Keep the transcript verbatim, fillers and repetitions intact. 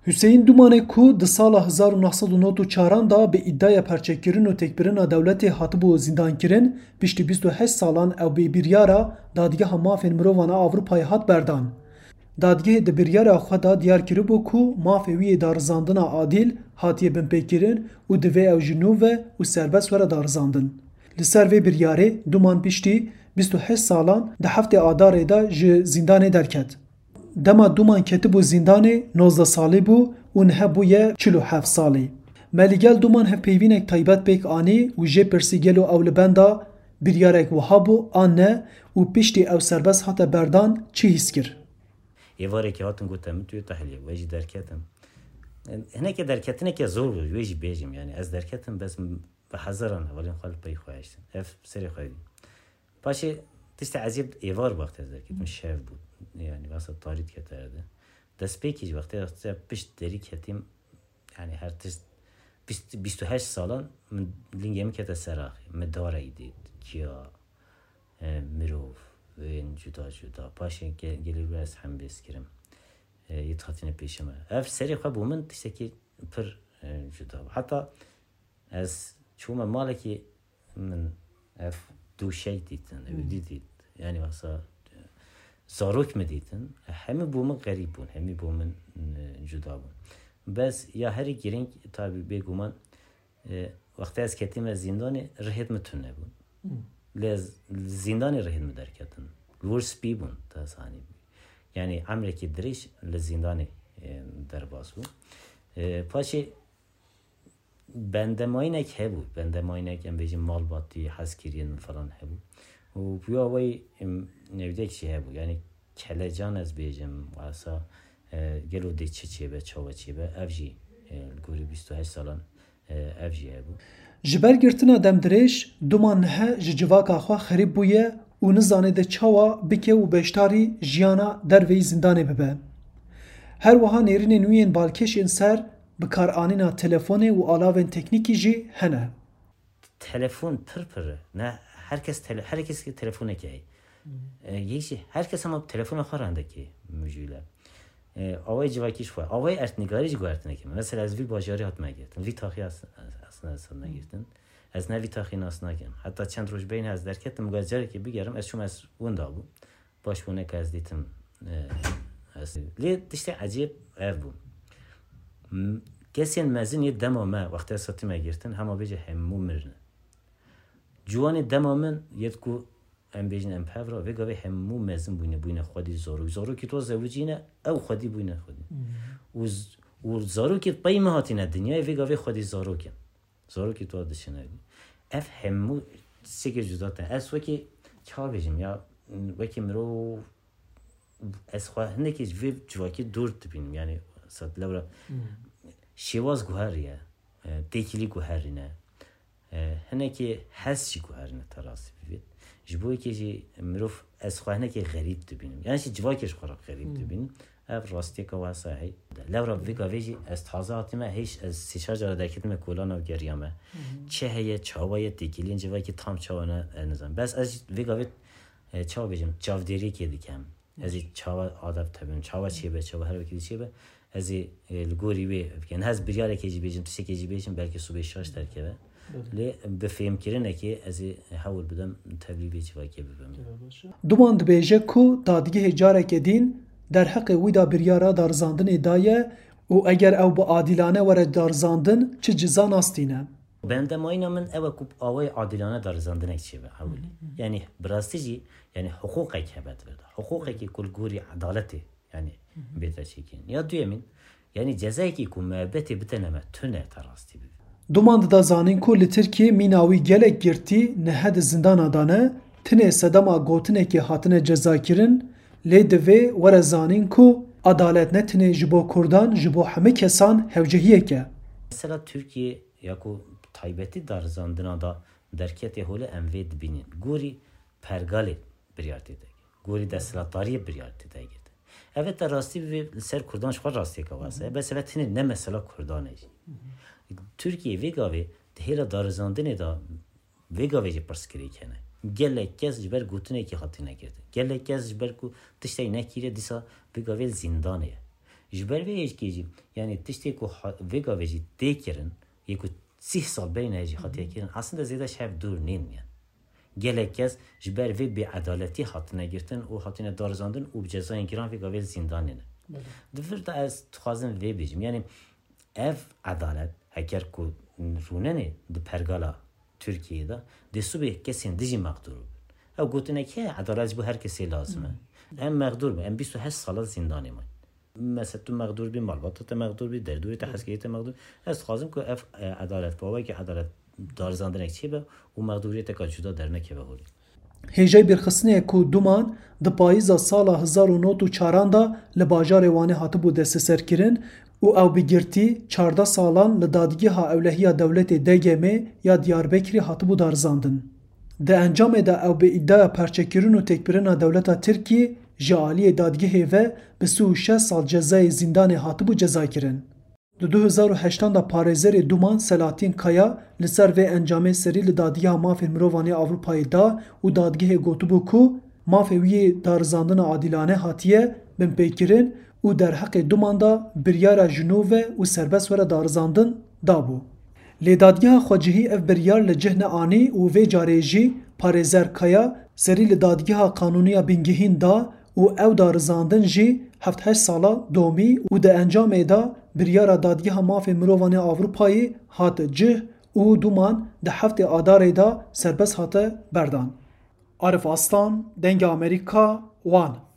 Hüseyin Dumanê ku di sala hezar û neh sed û nod û çaran da bi îddia perçekirin û têkbirina dewletê hatibû zindankirin, piştî bîst û heşt salan ew bi biryara Dadgeha Mafên Mirovan a Ewropayê hat berdan. Dadgehê di biryara xwe de diyar kiribû ku mafê wî yê darizandina adîl hatiye binpêkirin û divê ew ji nû ve û serbest were darizandin. Li ser vê biryarê Duman piştî bîst û heşt salan di heftê Adarê de ji zindanê derket. Dema Duman ketibû zindanê nozdeh salî bû û niha bûye çil û heft salî. Me li gel Duman hevpeyvînek taybet pêk anî û jê pirsî gelo ew li benda biryarek wiha bû an ne û piştî ew serbest hate berdan çi hîs kir? Êvareke hatin gote min tu yê tehliyê wê jî derketim. Hinekê derketineke zor bû wê jî bêjim yani ez derketim bes bi hezaran hevalên xwe li peyî xwe heştin. Ev serê xwe dî. Paşê tiştê ezîb êvar wextê ez derketim şev bû. Yani vasa tarih keterdi. Destpêkî ji wextê te pişt derî ketîm yani her tişt bîst û heşt salan min lingê min kete seraxê. Me dareyî dît, ciya, mirov, wên cuda cuda. Paşê gelî ez hem bês kirim. Yê hatine pêşî me. Ev serê xwe bû min tiştekî pir cuda. Heta ez çûme malekî min ev du şey dîtin, ew dî dît. Yani vasa zarok mi dîtin, hemî bû min gerîb bûn, hemî bû min cuda bûn. Bes ya herî girîng tabi bêguman wextê ez ketîme zindanê rihêt min tune bûn. Lê ez zindanê rihêt min derketin. Li wir spî bûn te zanî. Yani emrekî dirêj li zindanê derbas bû. Paşê bendemayînek hebû, bendemayînek em bêjin malbatî, hezkiriyên falan hebû. û buya wê nevdek jî hebû. Yani kelecan ez bêjim wasa gelo dê çi çêbe, çawa çêbe ev jî li gorî bîst û heşt salan ev jî hebû. Ji ber girtina demdirêj, Duman niha ji civaka xwe xerîb bûye û nizane de çawa bike û beşdarî jiyana derveyî zindanê bibe. Her wiha nêrînên wî yên balkêşên ser bikaranîna telefonê û alavên teknîkî jî hene. Telefon pir pir ne herkes tele herkes ki telefoneke hey. Yekî herkes ama telefona xwe randekê mijûle. Awayê civakî ji xwe, awayê ertnîgarî jî guhertineke me. Mesela ez vî bajarî hat me girtin. Vî taxî aslında ez hat negirtin. Ez ne vî taxî nas nakim. Heta çend roj beyne ez derketim gaz carekê bigerim ez çûm ez winda bû. Baş bûneke ez dîtim. Lê tiştê ecêb ev bû. Kesên mezin yê dema me wextê ez hatî me girtin hema bêje hemû mirine. Ciwanê dema min yet ku em bêjin em pevra vê gavê hemû mezin bûne bûne xwedî zarok. Zarokî to zewicî ne ew xwedî bûne xwedî. û zarokê pey me hatîne dinyayê vê gavê xwedî zarokin. Zarokî to dişine. Ev hemû sekê cuda te. Ez wekî çawa bêjim ya wekî mirov ez xwe hinekî ji vê civakî dûr dibînim. Yani sat lewra şêwaz guheriye, têkilî guherîne. Hinekî hez jî guherîne te rastî bivê. Ji bo yekê jî mirov ez xwe hinekî xerîb dibînim. Yani jî civakê ji xwe re xerîb dibînim. Ev rastiyeka wasa hey. Lewra vê gavê jî ez taze hatîme hêj ez sê çar cara derketime kolana geriya me. Çi heye, çawa ye, têkiliyên civakî tam çawa ne nizam. Bes ez vê gavê çawa bêjim çavdêriyekê dikem. Ez ê çawa adab tebim, çawa çêbe, çawa her wekî çêbe. Ez ê li gorî wê bikin. Hez biryarekê jî bêjim, tiştekê jî bêjim belkî subê şaş derkeve. Lê bi fêmkirinekê ez ê hewl bidem teblî civakê bibim. Duman dibêje ku dadgehê carekê dîn derheqê wî da biryara darizandinê daye û eger ew bi adîlane were darizandin çi ciza nastîne. Bendemayîna min ew e ku awayê adîlane darizandinek çêbe hewlê. Yani bi rastî jî yani hiqûqek hebe divêde. Hiqûqekî ku li gorî edaletê yani bête çêkîn. Ya duyemîn yani cezayekî ku mebbetê bitene me tune te rastî bibe. Duman dida zanîn ku li Tirkiyê mîna wî gelek girtî niha di zindana da ne, tinê sedema gotinekê hatine cezakirin, lê divê were zanîn ku adalet ne tinê ji bo Kurdan ji bo hemî kesan hewcehiyek e. Mesela Türkiye ya ku taybetî darizandina da derketê holê em vê dibînin. Gorî pergalê biryar tê dike. Gorî desthilatdariyê biryar tê dike. Evet de rastî vê ser Kurdan ji xwe rastiyeka wasa ye. Bes evet tinê ne mesela Kurdanê jî. Türkiye vê gavê di hêla darizandinê da vê gavê jî pirskirêk hene. Gelek kes ji ber gotinekî hatîne girtin. Gelek kes ji ber ku tiştekî nekiriye dîsa vê gavê zindanê ye. جبر وی هیچ کیجی یعنی تشتی کو ویگا ویجی دیکرن یکو سی سال بین هیچ خاطر کردن اصلا زیاده شب دور نیم میان گله کس جبر وی به عدالتی حتی نگرتن و حتی ندارزاندن و بجزای گران ویگا وی زندانی نه دفرت از تخازن وی بیجم یعنی اف عدالت اگر کو رونه نه د پرگالا ترکیه دا دستو به کسی دیجی مقدور او گوتنه که عدالت بو هر کسی لازمه هم مقدور به هم بیست و هشت سال زندانی ما مثلا تو مقدور بی مالبات مقدور بی دردوی تحصیلیت مقدور از خواستم که اف عدالت باوی که عدالت دارزاندن چی به و مقدوریت که جدا در نکه بهوری هیجای برخصنه کو دومان د پاییزا سال هزار و نود و چهار دا لباجار وانه هاتبو دست سرکرین او او بگرتی چهارده سالان لدادگی ها اولهی دولت دگمه یا دیاربکری هاتبو دارزاندن. ده انجام ده او به ادعا پرچکرین و تکبرین دولت ترکیه جعالی دادگی و به سو شش سال جزای زندان هاتبو جزا کرن. دو دو هزار و هشت دا پارێزەر دومان سلاطین کایا لسر و انجام سری لدادگی ها مافی مروانی آوروپای دا و دادگی گوتبو کو مافی وی دارزاندن عادلانه هاتیه بن پیکرین و در حق دومان دا بریار جنوب و سربس ور دارزاندن دابو. لدادگی خواجهی اف بریار لجهن آنی و وی جاریجی پارێزەر کایا سری لدادگی ها قانونی بینگهین دا و او دارزاندن جی هفت هشت سالا دومی و ده انجام دا بریار دادگی ها مافی مروانی آوروپایی هات جه و دومان ده هفت آدار دا سربس هات بردان. عارف آستان دنگ امریکا وان